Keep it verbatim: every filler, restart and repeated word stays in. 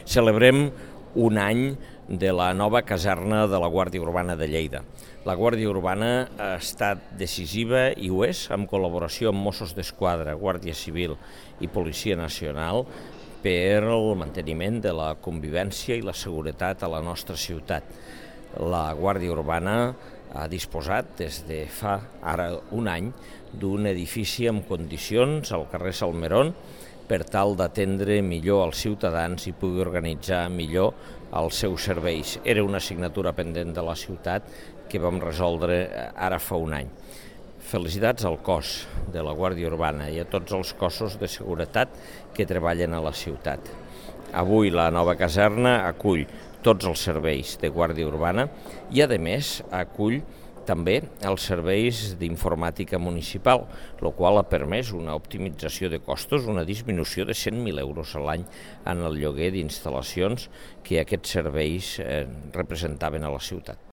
Celebrem un any de la nova caserna de la Guàrdia Urbana de Lleida. La Guàrdia Urbana ha estat decisiva i ho és, en col·laboració amb Mossos d'Esquadra, Guàrdia Civil i Policia Nacional, per el manteniment de la convivència i la seguretat a la nostra ciutat. La Guàrdia Urbana ha disposat des de fa ara un any d'un edifici en condicions al carrer Salmerón per tal d'atendre millor els ciutadans i pugui organitzar millor els seus serveis. Era una assignatura pendent de la ciutat que vam resoldre ara fa un any. Felicitats al cos de la Guàrdia Urbana i a tots els cossos de seguretat que treballen a la ciutat. Avui la nova caserna acull tots els serveis de Guàrdia Urbana i, a més, acull també els serveis d'informàtica municipal, el qual ha permès una optimització de costos, una disminució de cent mil euros a l'any en el lloguer d'instal·lacions que aquests serveis representaven a la ciutat.